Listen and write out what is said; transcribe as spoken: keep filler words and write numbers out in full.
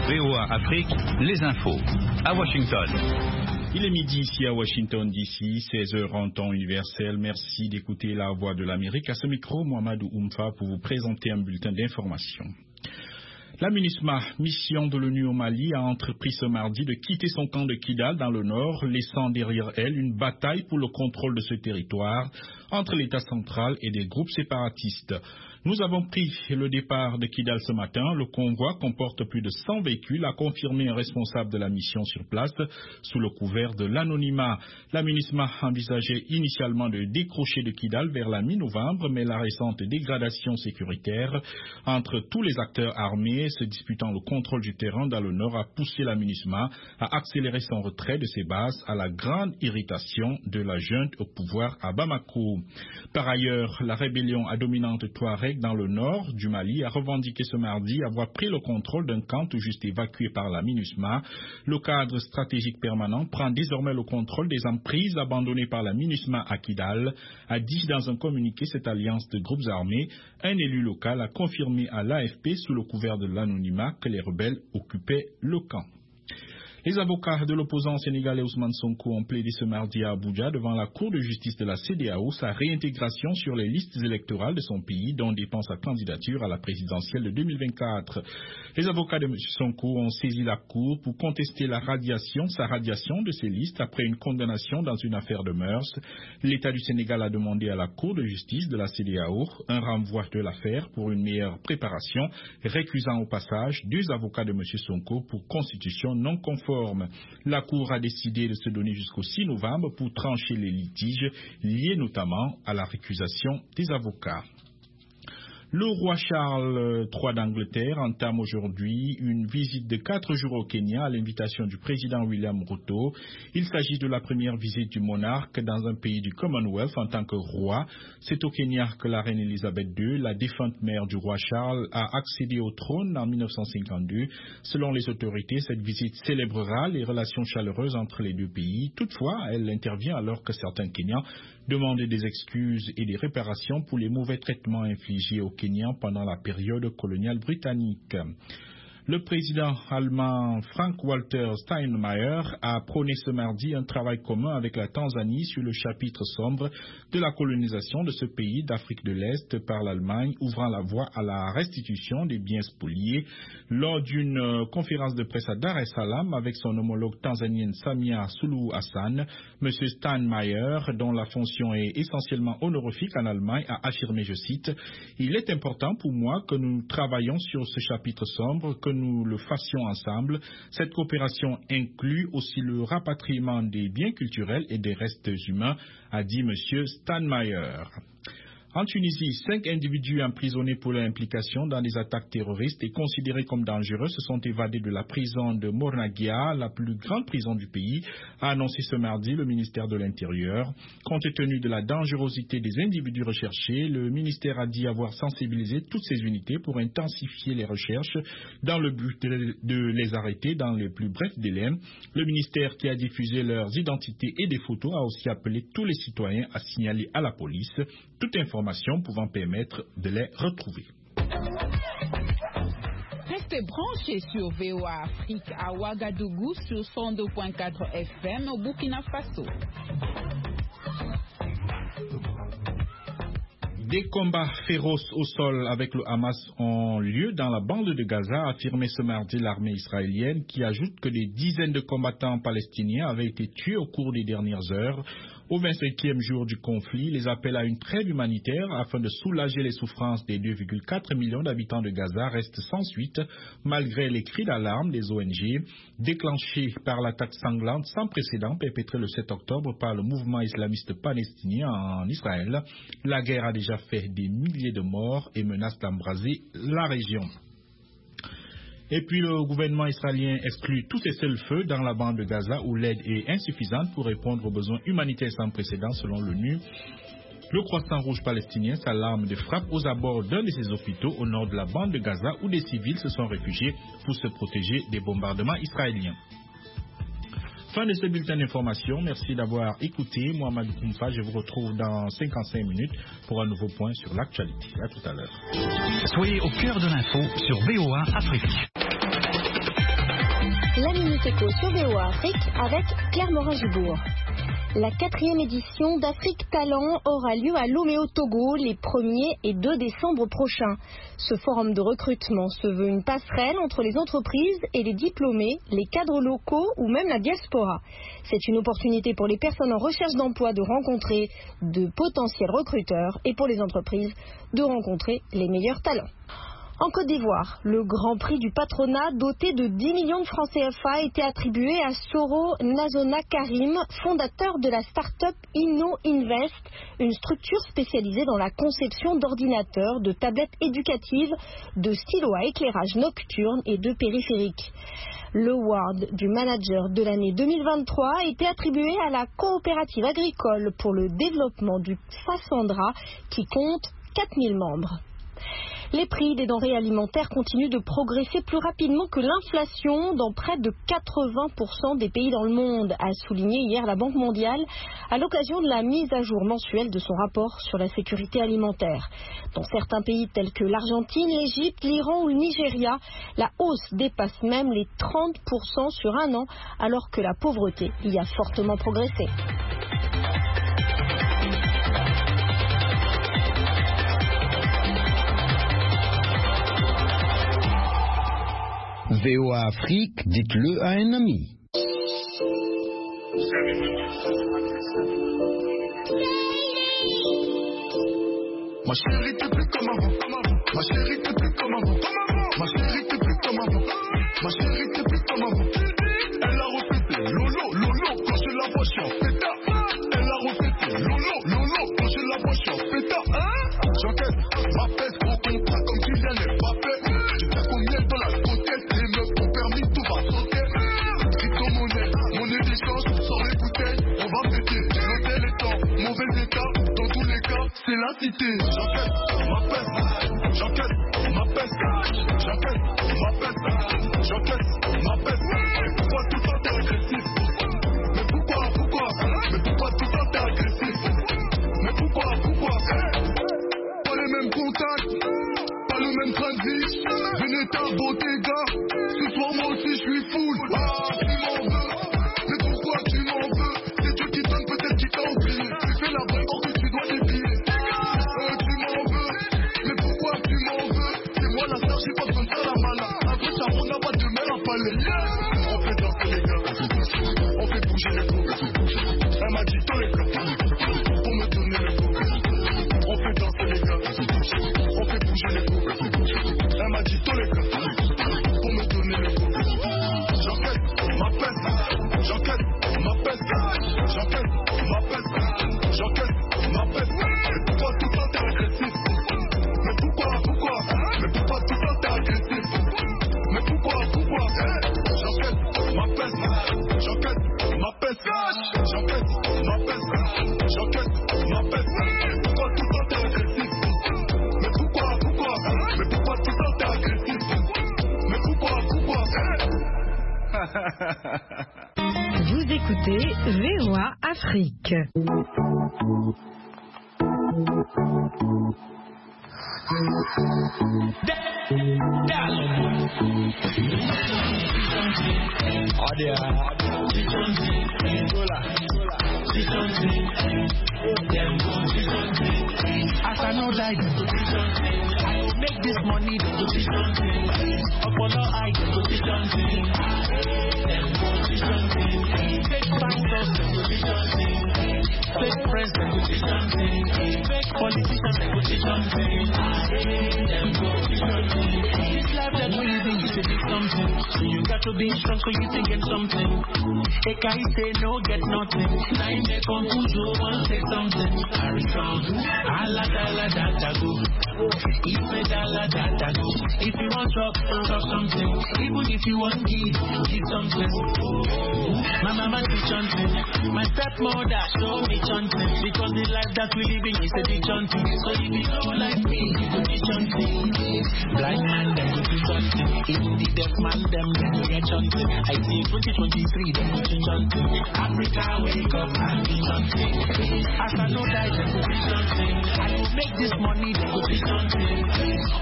V O A Afrique, les infos. À Washington. Il est midi ici à Washington D C, seize heures en temps universel. Merci d'écouter la Voix de l'Amérique. À ce micro, Mohamedou Oumfa pour vous présenter un bulletin d'information. La MINUSMA, mission de l'ONU au Mali, a entrepris ce mardi de quitter son camp de Kidal dans le nord, laissant derrière elle une bataille pour le contrôle de ce territoire entre l'État central et des groupes séparatistes. Nous avons pris le départ de Kidal ce matin. Le convoi comporte plus de cent véhicules, a confirmé un responsable de la mission sur place sous le couvert de l'anonymat. La MINUSMA envisageait initialement de décrocher de Kidal vers la mi-novembre, mais la récente dégradation sécuritaire entre tous les acteurs armés se disputant le contrôle du terrain dans le nord a poussé la MINUSMA à accélérer son retrait de ses bases à la grande irritation de la junte au pouvoir à Bamako. Par ailleurs, la rébellion à dominante Touareg dans le nord du Mali a revendiqué ce mardi avoir pris le contrôle d'un camp tout juste évacué par la MINUSMA. Le cadre stratégique permanent prend désormais le contrôle des emprises abandonnées par la MINUSMA à Kidal, a dit dans un communiqué cette alliance de groupes armés. Un élu local a confirmé à l'A F P sous le couvert de l'anonymat que les rebelles occupaient le camp. Les avocats de l'opposant sénégalais Ousmane Sonko ont plaidé ce mardi à Abuja devant la Cour de justice de la C E D E A O sa réintégration sur les listes électorales de son pays dont dépend sa candidature à la présidentielle de deux mille vingt-quatre. Les avocats de M. Sonko ont saisi la Cour pour contester la radiation, sa radiation de ces listes après une condamnation dans une affaire de mœurs. L'État du Sénégal a demandé à la Cour de justice de la C E D E A O un renvoi de l'affaire pour une meilleure préparation, récusant au passage deux avocats de M. Sonko pour constitution non conforme. La Cour a décidé de se donner jusqu'au six novembre pour trancher les litiges liés notamment à la récusation des avocats. Le roi Charles trois d'Angleterre entame aujourd'hui une visite de quatre jours au Kenya à l'invitation du président William Ruto. Il s'agit de la première visite du monarque dans un pays du Commonwealth en tant que roi. C'est au Kenya que la reine Elisabeth deux, la défunte mère du roi Charles, a accédé au trône en mille neuf cent cinquante-deux. Selon les autorités, cette visite célébrera les relations chaleureuses entre les deux pays. Toutefois, elle intervient alors que certains Kenyans demandent des excuses et des réparations pour les mauvais traitements infligés aux Kenyans pendant la période coloniale britannique. Le président allemand Frank-Walter Steinmeier a prôné ce mardi un travail commun avec la Tanzanie sur le chapitre sombre de la colonisation de ce pays d'Afrique de l'Est par l'Allemagne, ouvrant la voie à la restitution des biens spoliés. Lors d'une euh, conférence de presse à Dar es Salaam avec son homologue tanzanienne Samia Suluhu Hassan, M. Steinmeier, dont la fonction est essentiellement honorifique en Allemagne, a affirmé, je cite, « Il est important pour moi que nous travaillions sur ce chapitre sombre, que nous le fassions ensemble. Cette coopération inclut aussi le rapatriement des biens culturels et des restes humains, a dit M. Steinmeier. En Tunisie, cinq individus emprisonnés pour leur implication dans des attaques terroristes et considérés comme dangereux se sont évadés de la prison de Mornagia, la plus grande prison du pays, a annoncé ce mardi le ministère de l'Intérieur. Compte tenu de la dangerosité des individus recherchés, le ministère a dit avoir sensibilisé toutes ses unités pour intensifier les recherches dans le but de les arrêter dans les plus brefs délais. Le ministère, qui a diffusé leurs identités et des photos, a aussi appelé tous les citoyens à signaler à la police toute information pouvant permettre de les retrouver. Restez branchés sur V O A Afrique à Ouagadougou sur cent deux virgule quatre F M au Burkina Faso. Des combats féroces au sol avec le Hamas ont lieu dans la bande de Gaza, a affirmé ce mardi l'armée israélienne, qui ajoute que des dizaines de combattants palestiniens avaient été tués au cours des dernières heures. Au vingt-cinquième jour du conflit, les appels à une trêve humanitaire afin de soulager les souffrances des deux virgule quatre millions d'habitants de Gaza restent sans suite, malgré les cris d'alarme des O N G, déclenchés par l'attaque sanglante sans précédent perpétrée le sept octobre par le mouvement islamiste palestinien en Israël. La guerre a déjà fait des milliers de morts et menace d'embraser la région. Et puis le gouvernement israélien exclut tous cessez-le-feu dans la bande de Gaza où l'aide est insuffisante pour répondre aux besoins humanitaires sans précédent selon l'ONU. Le Croissant Rouge palestinien s'alarme de frappes aux abords d'un de ses hôpitaux au nord de la bande de Gaza où des civils se sont réfugiés pour se protéger des bombardements israéliens. Fin de ce bulletin d'information. Merci d'avoir écouté. Mohamedou Oumfa, je vous retrouve dans cinquante-cinq minutes pour un nouveau point sur l'actualité. À tout à l'heure. Soyez au cœur de l'info sur V O A Afrique. La Minute Éco sur V O A Afrique avec Claire Morin-Gibourg. La quatrième édition d'Afrique Talent aura lieu à Lomé au Togo les premier et deux décembre prochains. Ce forum de recrutement se veut une passerelle entre les entreprises et les diplômés, les cadres locaux ou même la diaspora. C'est une opportunité pour les personnes en recherche d'emploi de rencontrer de potentiels recruteurs et pour les entreprises de rencontrer les meilleurs talents. En Côte d'Ivoire, le Grand Prix du patronat doté de dix millions de francs C F A a été attribué à Soro Nazona Karim, fondateur de la start-up Inno Invest, une structure spécialisée dans la conception d'ordinateurs, de tablettes éducatives, de stylos à éclairage nocturne et de périphériques. L'award du manager de l'année deux mille vingt-trois a été attribué à la coopérative agricole pour le développement du Fassandra qui compte quatre mille membres. Les prix des denrées alimentaires continuent de progresser plus rapidement que l'inflation dans près de quatre-vingts pour cent des pays dans le monde, a souligné hier la Banque mondiale à l'occasion de la mise à jour mensuelle de son rapport sur la sécurité alimentaire. Dans certains pays tels que l'Argentine, l'Égypte, l'Iran ou le Nigeria, la hausse dépasse même les trente pour cent sur un an, alors que la pauvreté y a fortement progressé. V O A Afrique, dites-le à un ami. Ma chérie, t'es plus comme avant. Ma chérie, t'es plus comme avant. Ma chérie, t'es plus comme avant. Ma chérie, t'es plus comme avant. Elle a refait lolo, lolo, quand je la vois, je suis en pétard. Elle a refait lolo, lolo, quand je la vois, je suis en pétard. J'encaisse ma peste, gros contrat comme Kylian Mbappé. Tu sais combien dans la coquette, les meufs ont permis, tout va sauter. Crypto-monnaie, monnaie d'échange, sans les bouteilles, on va péter. L'hôtel est en mauvais état, dans tous les cas, c'est la cité. J'encaisse ma peste, j'encaisse ma peste, j'encaisse ma peste, j'encaisse ma peste. Mais pourquoi tout le temps t'es agressif? Mais pourquoi, pourquoi? Mais pourquoi tout le temps t'es agressif? Mais pourquoi, pourquoi? Pas les mêmes contacts, pas le même train de vie. Venez ta beauté, gars. Ce soir, moi aussi, je suis full. Ah, tu m'en veux. Mais pourquoi tu m'en veux? C'est Dieu qui donne, peut-être qui t'a oublié. Tu fais la bonne or que tu dois défier. Euh, tu m'en veux. Mais pourquoi tu m'en veux? C'est moi la star, j'ai pas besoin de faire la malade. Après ça, on n'a pas de mer à palais. On fait danser les gars. On fait bouger les coups. Elle m'a dit dans les gars. Pour me donner le coup. On fait danser les gars. On fait bouger les coups. Elle m'a dit tous les gars. Pour me donner le coup. J'enquête ma peste. J'enquête ma peste. J'enquête ma peste. J'enquête ma peste. Mais pourquoi tout le temps t'es agressif? Mais pourquoi, pourquoi? Mais pourquoi tout le temps t'es agressif? Mais pourquoi, pourquoi? J'enquête ma peste. J'enquête ma peste. J'enquête ma peste. J'enquête ma peste. Mais pourquoi tout le temps t'es agressif? Mais pourquoi, pourquoi? Mais pourquoi tout le temps t'es agressif? Mais pourquoi, pourquoi? Vous écoutez V O A Afrique. As I know like I will make this money the position thing. Upon all I the position thing. Them position thing. Fake fighters the position thing. Fake friends the position thing. Fake politicians the position thing. Them position thing. This life that we living is a big something. So you got to be strong so you can get something. A guy say no get nothing. Nine they come to you and say something. I return. Ala dala dada go. If me dala dada go. If you want talk, talk something. Even if you want give, give something. My mama teach something. My stepmother show me something. Because the life that we living is a big something. So if you don't like me, you go teach something. Blind man them go do something. Even the deaf man them them go get something. I see twenty twenty-three them go change something. Africa wake up and do something. As I know that them go do something. I will make this money, they go do something.